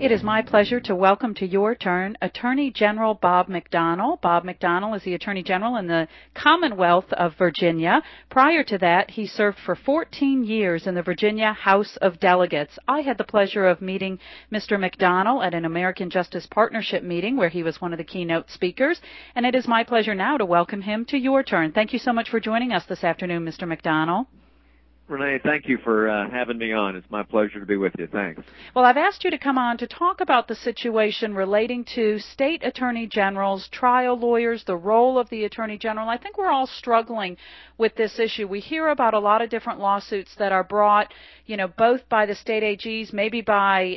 It is my pleasure to welcome to your turn Attorney General Bob McDonnell. Bob McDonnell is the Attorney General in the Commonwealth of Virginia. Prior to that, he served for 14 years in the Virginia House of Delegates. I had the pleasure of meeting Mr. McDonnell at an American Justice Partnership meeting where he was one of the keynote speakers, and it is my pleasure now to welcome him to your turn. Thank you so much for joining us this afternoon, Mr. McDonnell. Renee, thank you for having me on. It's my pleasure to be with you. Thanks. Well, I've asked you to come on to talk about the situation relating to state attorney generals, trial lawyers, the role of the attorney general. I think we're all struggling with this issue. We hear about a lot of different lawsuits that are brought, both by the state AGs, maybe by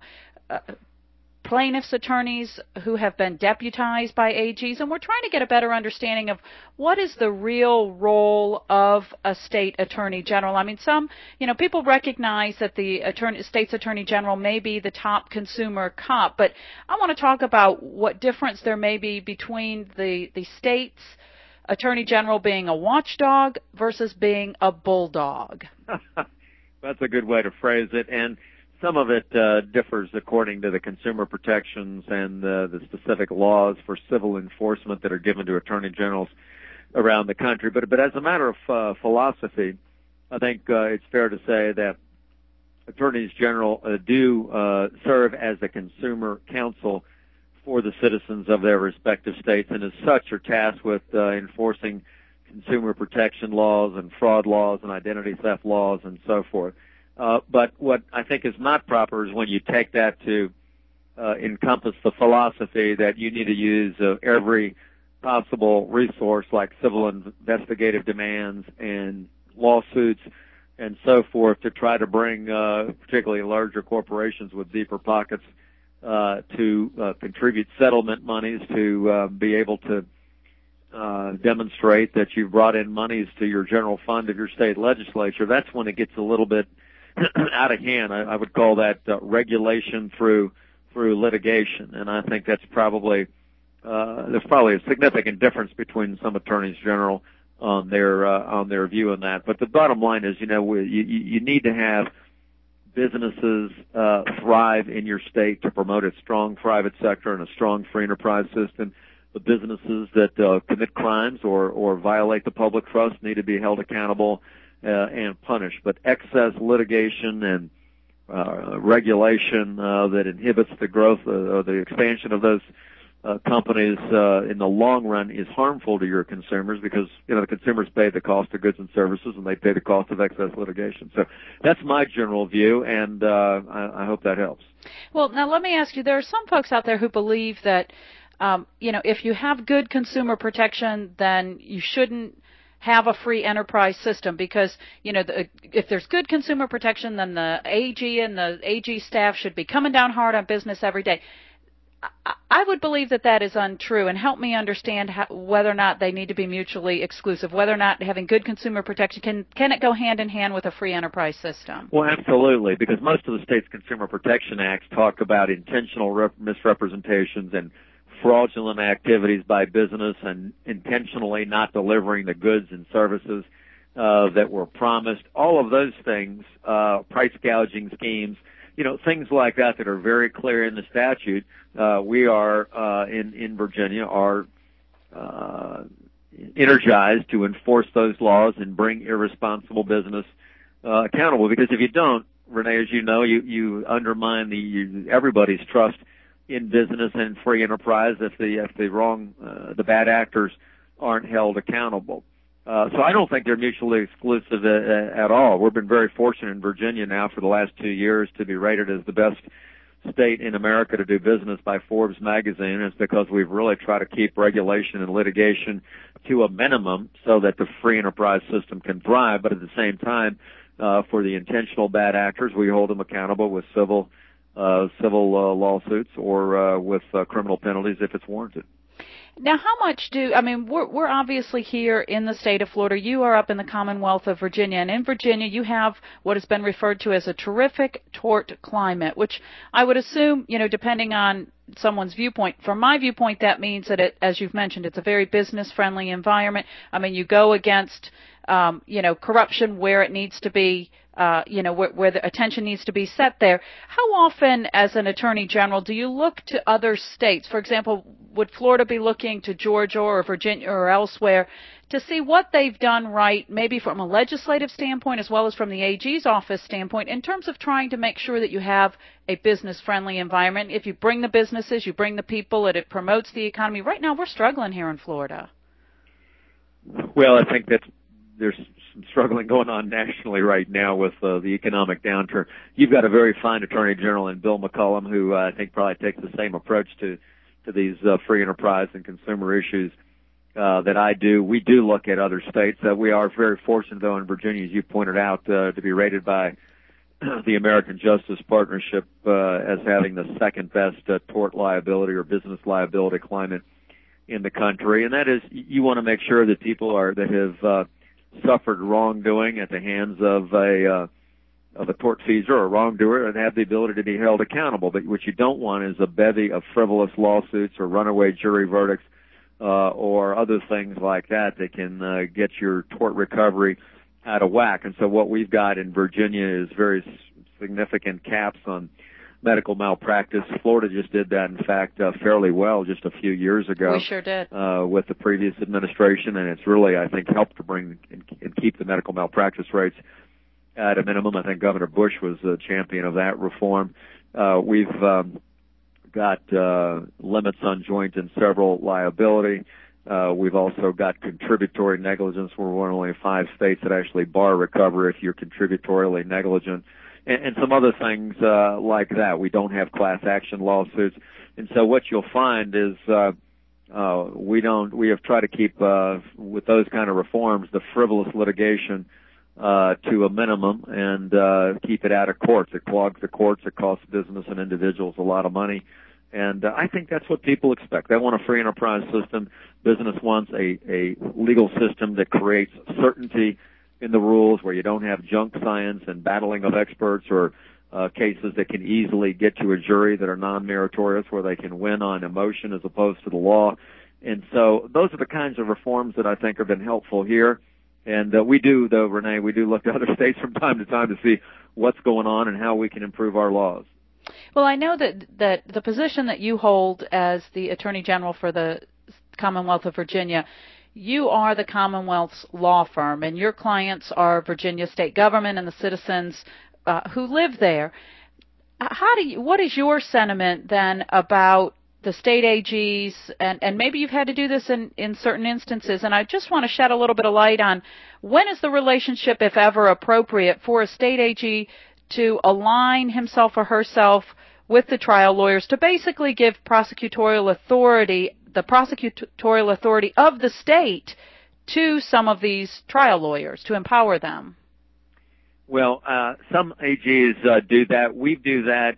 plaintiffs' attorneys who have been deputized by AGs, and we're trying to get a better understanding of what is the real role of a state attorney general. I mean, people recognize that the state's attorney general may be the top consumer cop, but I want to talk about what difference there may be between the state's attorney general being a watchdog versus being a bulldog. That's a good way to phrase it, and some of it differs according to the consumer protections and the specific laws for civil enforcement that are given to attorney generals around the country. But as a matter of philosophy, I think it's fair to say that attorneys general do serve as a consumer counsel for the citizens of their respective states, and as such are tasked with enforcing consumer protection laws and fraud laws and identity theft laws and so forth. But what I think is not proper is when you take that to encompass the philosophy that you need to use every possible resource like civil investigative demands and lawsuits and so forth to try to bring particularly larger corporations with deeper pockets to contribute settlement monies to be able to demonstrate that you've brought in monies to your general fund of your state legislature. That's when it gets a little bit out of hand. I would call that regulation through litigation, and I think that's probably there's probably a significant difference between some attorneys general on their view on that. But the bottom line is, you need to have businesses thrive in your state to promote a strong private sector and a strong free enterprise system. The businesses that commit crimes or violate the public trust need to be held accountable and punished. But excess litigation and regulation that inhibits the growth or the expansion of those companies in the long run is harmful to your consumers because, the consumers pay the cost of goods and services and they pay the cost of excess litigation. So that's my general view, and I hope that helps. Well, now let me ask you, there are some folks out there who believe that, if you have good consumer protection, then you shouldn't have a free enterprise system because, if there's good consumer protection, then the AG and the AG staff should be coming down hard on business every day. I would believe that is untrue, and help me understand whether or not they need to be mutually exclusive, whether or not having good consumer protection, can it go hand in hand with a free enterprise system? Well, absolutely, because most of the state's consumer protection acts talk about intentional misrepresentations and fraudulent activities by business and intentionally not delivering the goods and services that were promised. All of those things, price gouging schemes, things like that are very clear in the statute. We are in Virginia are energized to enforce those laws and bring irresponsible business accountable. Because if you don't, Renee, as you know, you undermine everybody's trust in business and free enterprise if the bad actors aren't held accountable. So I don't think they're mutually exclusive at all. We've been very fortunate in Virginia now for the last 2 years to be rated as the best state in America to do business by Forbes magazine. It's because we've really tried to keep regulation and litigation to a minimum so that the free enterprise system can thrive. But at the same time, for the intentional bad actors, we hold them accountable with civil lawsuits or with criminal penalties if it's warranted. Now, how much we're obviously here in the state of Florida. You are up in the Commonwealth of Virginia, and in Virginia you have what has been referred to as a terrific tort climate, which I would assume, depending on someone's viewpoint. From my viewpoint, that means that as you've mentioned, it's a very business-friendly environment. You go against, corruption where it needs to be where the attention needs to be set there. How often, as an attorney general, do you look to other states? For example, would Florida be looking to Georgia or Virginia or elsewhere to see what they've done right, maybe from a legislative standpoint as well as from the AG's office standpoint, in terms of trying to make sure that you have a business-friendly environment? If you bring the businesses, you bring the people, it promotes the economy. Right now, we're struggling here in Florida. Well, I think that there's some struggling going on nationally right now with the economic downturn. You've got a very fine attorney general in Bill McCollum, who I think probably takes the same approach to these free enterprise and consumer issues that I do. We do look at other states. We are very fortunate, though, in Virginia, as you pointed out, to be rated by the American Justice Partnership as having the second best tort liability or business liability climate in the country. And that is, you want to make sure that people that have suffered wrongdoing at the hands of a tortfeasor or a wrongdoer and have the ability to be held accountable. But what you don't want is a bevy of frivolous lawsuits or runaway jury verdicts or other things like that can get your tort recovery out of whack. And so what we've got in Virginia is very significant caps on medical malpractice. Florida just did that, in fact, fairly well just a few years ago. We sure did. With the previous administration, and it's really, I think, helped to bring and keep the medical malpractice rates at a minimum. I think Governor Bush was a champion of that reform. We've got limits on joint and several liability. We've also got contributory negligence. We're one of only 5 states that actually bar recovery if you're contributorily negligent. And some other things like that. We don't have class action lawsuits. And so what you'll find is we have tried to keep with those kind of reforms the frivolous litigation to a minimum and keep it out of courts. It clogs the courts. It costs business and individuals a lot of money. And I think that's what people expect. They want a free enterprise system. Business wants a legal system that creates certainty in the rules, where you don't have junk science and battling of experts or cases that can easily get to a jury that are non-meritorious, where they can win on emotion as opposed to the law. And so those are the kinds of reforms that I think have been helpful here. And we do, though, Renee, we do look to other states from time to time to see what's going on and how we can improve our laws. Well, I know that the position that you hold as the Attorney General for the Commonwealth of Virginia, you are the Commonwealth's law firm, and your clients are Virginia state government and the citizens who live there. What is your sentiment then about the state AGs, and maybe you've had to do this in certain instances, and I just want to shed a little bit of light on when is the relationship, if ever appropriate, for a state AG to align himself or herself with the trial lawyers to basically give prosecutorial authority, the prosecutorial authority of the state, to some of these trial lawyers, to empower them? Well, some AGs do that. We do that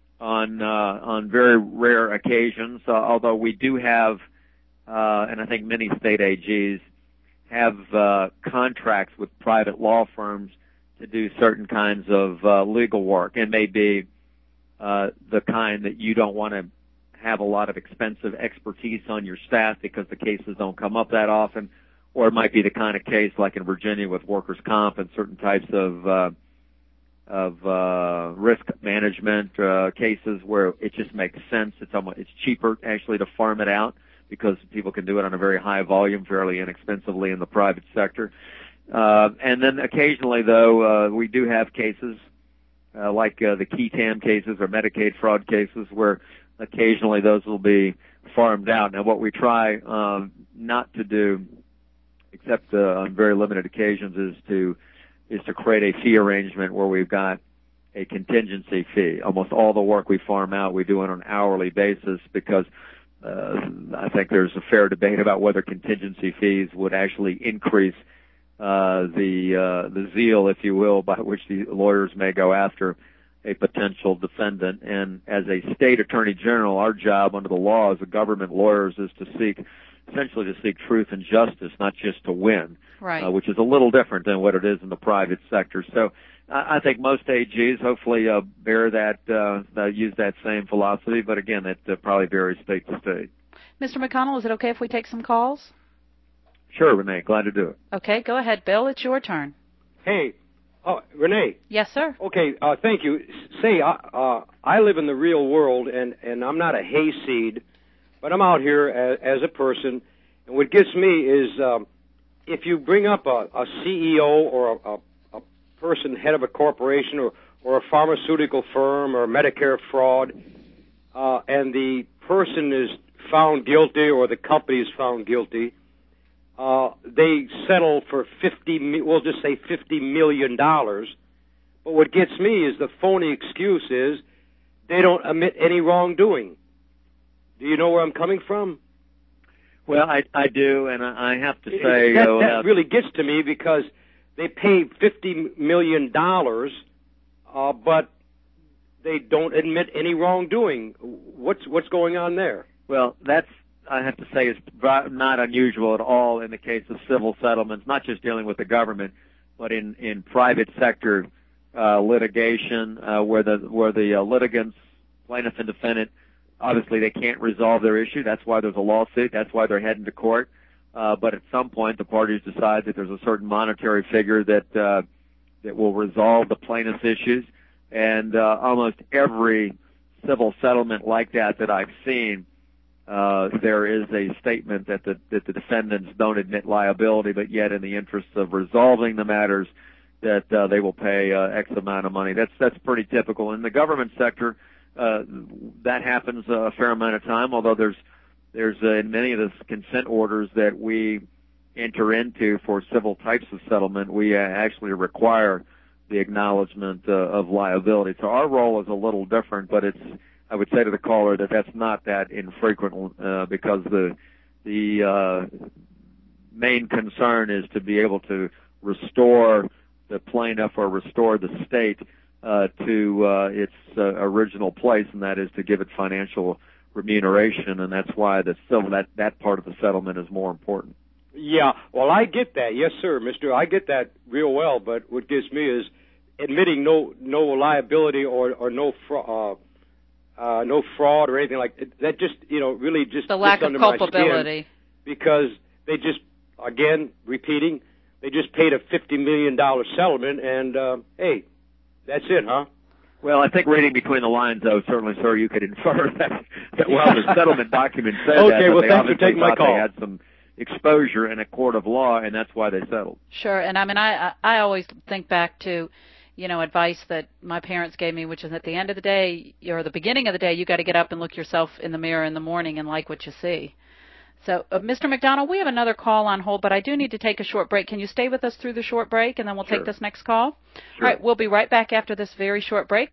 on very rare occasions, although we do have, and I think many state AGs have contracts with private law firms to do certain kinds of legal work. It may be the kind that you don't want to have a lot of expensive expertise on your staff because the cases don't come up that often, or it might be the kind of case like in Virginia with workers' comp and certain types of risk management cases where it just makes sense. It's cheaper actually to farm it out because people can do it on a very high volume fairly inexpensively in the private sector. And then occasionally, though, we do have cases like the Ketam cases or Medicaid fraud cases where occasionally those will be farmed out. Now, what we try not to do, except on very limited occasions, is to create a fee arrangement where we've got a contingency fee. Almost all the work we farm out, we do it on an hourly basis because I think there's a fair debate about whether contingency fees would actually increase the zeal, if you will, by which the lawyers may go after a potential defendant. And as a state attorney general, our job under the law as a government lawyers is essentially to seek truth and justice, not just to win, right. Which is a little different than what it is in the private sector. So I think most AGs hopefully bear that, use that same philosophy, but again, it probably varies state to state. Mr. McConnell, is it okay if we take some calls? Sure, Renee, glad to do it. Okay, go ahead, Bill. It's your turn. Hey, Oh, Renee. Yes, sir. Okay, thank you. Say, I live in the real world, and I'm not a hayseed, but I'm out here as a person, and what gets me is if you bring up a CEO or a person, head of a corporation or a pharmaceutical firm or Medicare fraud, and the person is found guilty or the company is found guilty, they settle for we'll just say $50 million. But what gets me is the phony excuse is they don't admit any wrongdoing. Do you know where I'm coming from? Well, I do, and I have to say... That really gets to me because they pay $50 million, but they don't admit any wrongdoing. What's going on there? Well, that's, I have to say, is not unusual at all in the case of civil settlements, not just dealing with the government, but in private sector litigation where the litigants, plaintiff and defendant, obviously they can't resolve their issue. That's why there's a lawsuit. That's why they're heading to court. But at some point, the parties decide that there's a certain monetary figure that will resolve the plaintiff's issues. And almost every civil settlement like that I've seen, there is a statement that the defendants don't admit liability, but yet in the interest of resolving the matters, that they will pay X amount of money. That's pretty typical. In the government sector, that happens a fair amount of time, although there's in many of the consent orders that we enter into for civil types of settlement, we actually require the acknowledgement of liability. So our role is a little different, but I would say to the caller that that's not that infrequent because the main concern is to be able to restore the plaintiff or restore the state to its original place, and that is to give it financial remuneration, and that's why that part of the settlement is more important. Yeah, well, I get that. Yes, sir, mister. I get that real well, but what gets me is admitting no liability or no fraud or anything like that. That just, really just the lack of culpability. Because they just, again, repeating, they just paid a $50 million settlement, and, hey, that's it, huh? Well, I think reading between the lines, though, certainly, sir, you could infer that well, the settlement document said okay, that, well, they thanks for taking my call. They had some exposure in a court of law, and that's why they settled. Sure, and I mean, I always think back to, advice that my parents gave me, which is at the end of the day, or the beginning of the day, you got to get up and look yourself in the mirror in the morning and like what you see. So, Mr. McDonald, we have another call on hold, but I do need to take a short break. Can you stay with us through the short break, and then we'll take this next call? Sure. All right, we'll be right back after this very short break.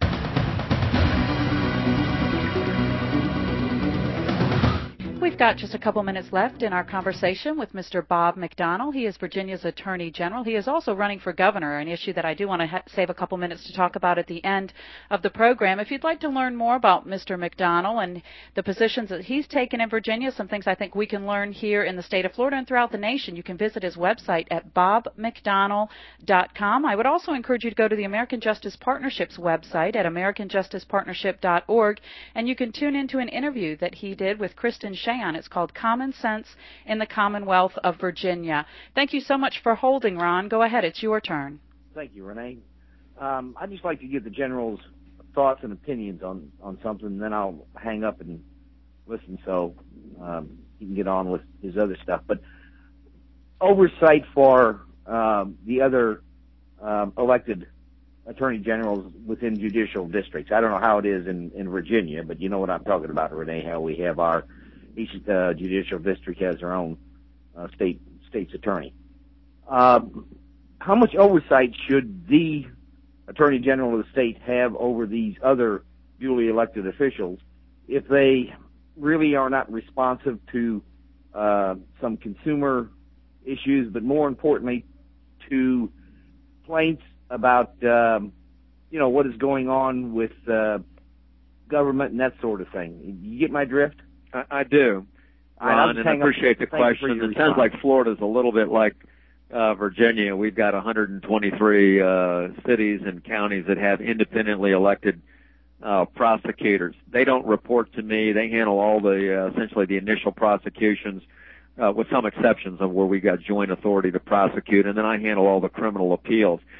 We've got just a couple minutes left in our conversation with Mr. Bob McDonnell. He is Virginia's Attorney General. He is also running for governor, an issue that I do want to save a couple minutes to talk about at the end of the program. If you'd like to learn more about Mr. McDonnell and the positions that he's taken in Virginia, some things I think we can learn here in the state of Florida and throughout the nation, you can visit his website at bobmcdonnell.com. I would also encourage you to go to the American Justice Partnership's website at americanjusticepartnership.org, and you can tune into an interview that he did with Kristen Shea. It's called Common Sense in the Commonwealth of Virginia. Thank you so much for holding, Ron. Go ahead. It's your turn. Thank you, Renee. I'd just like to give the General's thoughts and opinions on something, and then I'll hang up and listen so he can get on with his other stuff. But oversight for the other elected attorney generals within judicial districts. I don't know how it is in Virginia, but you know what I'm talking about, Renee, how we have each judicial district has their own state's attorney. How much oversight should the Attorney General of the state have over these other duly elected officials if they really are not responsive to some consumer issues, but more importantly to complaints about what is going on with government and that sort of thing? You get my drift? I do, Ron, and I appreciate the question. It sounds like Florida's a little bit like Virginia. We've got 123 cities and counties that have independently elected prosecutors. They don't report to me. They handle all the essentially the initial prosecutions, with some exceptions of where we got joint authority to prosecute, and then I handle all the criminal appeals.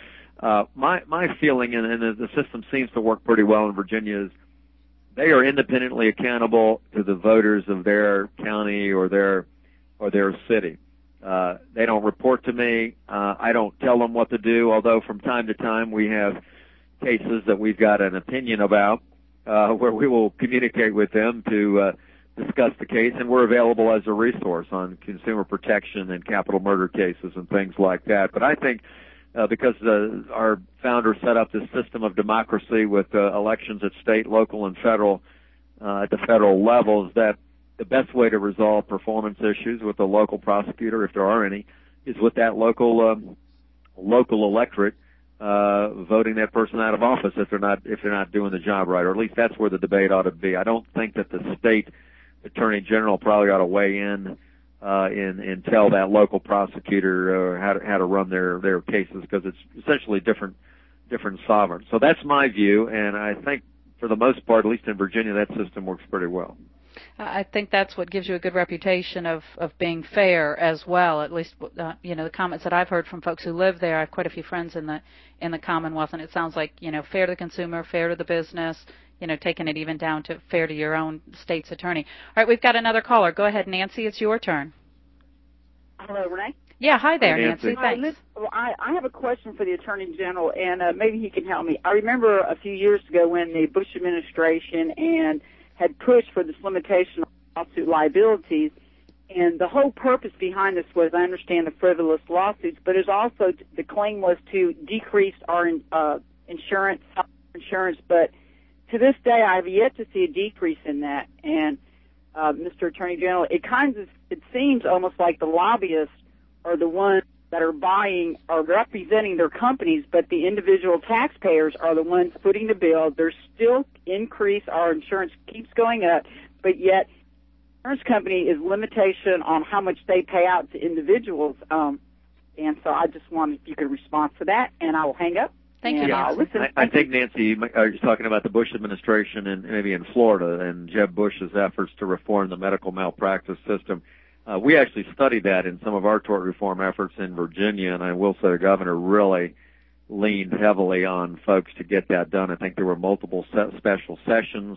My feeling, and the system seems to work pretty well in Virginia, is they are independently accountable to the voters of their county or their city. They don't report to me. I don't tell them what to do, although from time to time we have cases that we've got an opinion about, where we will communicate with them to discuss the case, and we're available as a resource on consumer protection and capital murder cases and things like that. But I think because our founders set up this system of democracy with elections at state, local, and federal, at the federal levels, that the best way to resolve performance issues with the local prosecutor, if there are any, is with that local electorate voting that person out of office if they're not doing the job right, or at least that's where the debate ought to be. I don't think that the state attorney general probably ought to weigh in and tell that local prosecutor how to run their cases, because it's essentially different sovereigns. So that's my view, and I think for the most part, at least in Virginia, that system works pretty well. I think that's what gives you a good reputation of being fair as well. At least, the comments that I've heard from folks who live there. I have quite a few friends in the Commonwealth, and it sounds like, fair to the consumer, fair to the business, taking it even down to fair to your own state's attorney. All right, we've got another caller. Go ahead, Nancy. It's your turn. Hello, Renee. Yeah, hi there, Hi, Nancy. Thanks. I have a question for the Attorney General, and maybe he can help me. I remember a few years ago when the Bush administration had pushed for this limitation of lawsuit liabilities, and the whole purpose behind this was, I understand, the frivolous lawsuits, but it's also, the claim was to decrease our insurance, but to this day I have yet to see a decrease in that. And Mr. Attorney General, it seems almost like the lobbyists are the ones that are buying or representing their companies, but the individual taxpayers are the ones footing the bill. There's still increase. Our insurance keeps going up, but yet the insurance company is limitation on how much they pay out to individuals. And so I just wanted if you could respond to that, and I will hang up. Thank you, Nancy. I think, Nancy, you're talking about the Bush administration and maybe in Florida and Jeb Bush's efforts to reform the medical malpractice system. We actually studied that in some of our tort reform efforts in Virginia, and I will say the governor really leaned heavily on folks to get that done. I think there were multiple special sessions,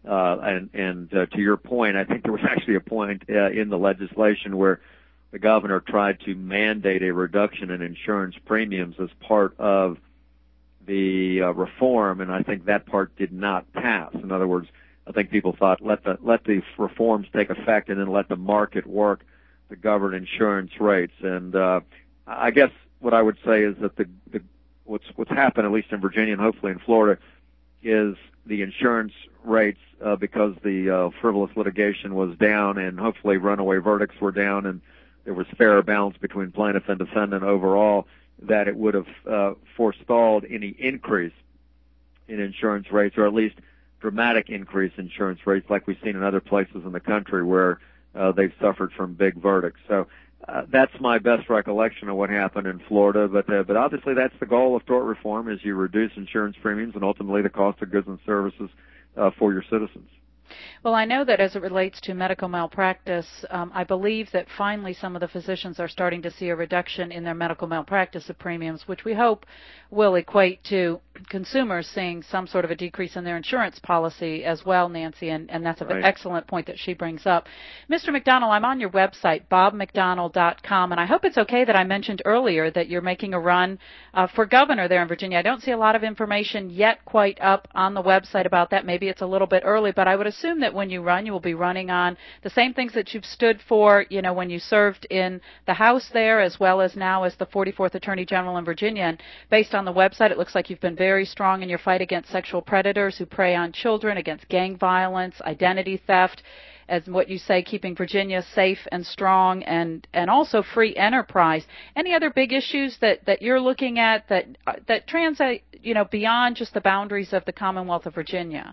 and to your point, I think there was actually a point in the legislation where the governor tried to mandate a reduction in insurance premiums as part of the reform, and I think that part did not pass. In other words, I think people thought let the reforms take effect and then let the market work to govern insurance rates. And I guess what I would say is that what's happened, at least in Virginia and hopefully in Florida, is the insurance rates, because the frivolous litigation was down and hopefully runaway verdicts were down and there was fairer balance between plaintiff and defendant overall, that it would have forestalled any increase in insurance rates, or at least dramatic increase in insurance rates like we've seen in other places in the country where they've suffered from big verdicts. So that's my best recollection of what happened in Florida. But obviously that's the goal of tort reform, is you reduce insurance premiums and ultimately the cost of goods and services for your citizens. Well, I know that as it relates to medical malpractice, I believe that finally some of the physicians are starting to see a reduction in their medical malpractice of premiums, which we hope will equate to consumers seeing some sort of a decrease in their insurance policy as well, Nancy, and that's an excellent point that she brings up. Mr. McDonald, I'm on your website, bobmcdonald.com, and I hope it's okay that I mentioned earlier that you're making a run for governor there in Virginia. I don't see a lot of information yet quite up on the website about that. Maybe it's a little bit early, but I would assume that when you run, you will be running on the same things that you've stood for, when you served in the House there, as well as now as the 44th Attorney General in Virginia. And based on the website, it looks like you've been very strong in your fight against sexual predators who prey on children, against gang violence, identity theft, as what you say, keeping Virginia safe and strong, and also free enterprise. Any other big issues that you're looking at that translate, beyond just the boundaries of the Commonwealth of Virginia?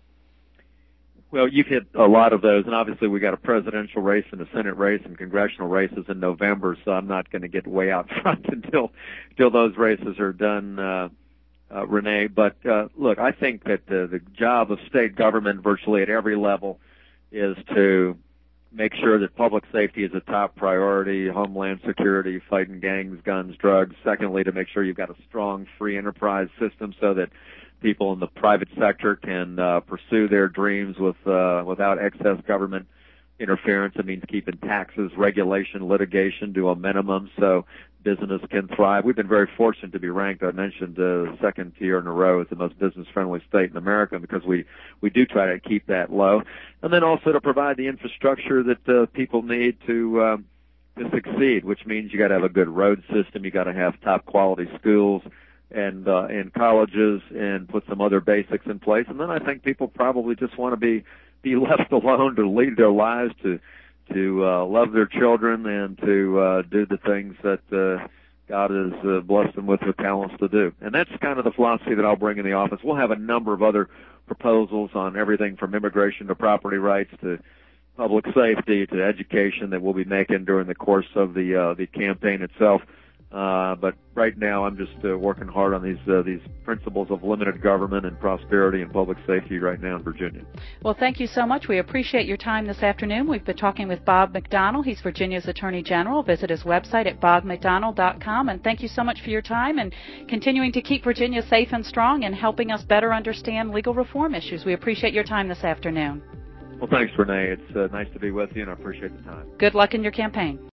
Well, you've hit a lot of those, and obviously we got a presidential race and a Senate race and congressional races in November, so I'm not going to get way out front until those races are done, Renee. But look, I think that the job of state government virtually at every level is to make sure that public safety is a top priority, homeland security, fighting gangs, guns, drugs. Secondly, to make sure you've got a strong free enterprise system so that people in the private sector can pursue their dreams without excess government interference. It means keeping taxes, regulation, litigation to a minimum so business can thrive. We've been very fortunate to be ranked, I mentioned, second year in a row as the most business-friendly state in America because we do try to keep that low. And then also to provide the infrastructure that people need to succeed, which means you got to have a good road system, you got to have top-quality schools and colleges, and put some other basics in place. And then I think people probably just want to be left alone to lead their lives, to love their children, and to do the things that God has blessed them with the talents to do. And that's kind of the philosophy that I'll bring in the office. We'll have a number of other proposals on everything from immigration to property rights to public safety to education that we'll be making during the course of the campaign itself. But right now I'm just working hard on these principles of limited government and prosperity and public safety right now in Virginia. Well, thank you so much. We appreciate your time this afternoon. We've been talking with Bob McDonnell. He's Virginia's Attorney General. Visit his website at bobmcdonnell.com. And thank you so much for your time and continuing to keep Virginia safe and strong and helping us better understand legal reform issues. We appreciate your time this afternoon. Well, thanks, Renee. It's nice to be with you, and I appreciate the time. Good luck in your campaign.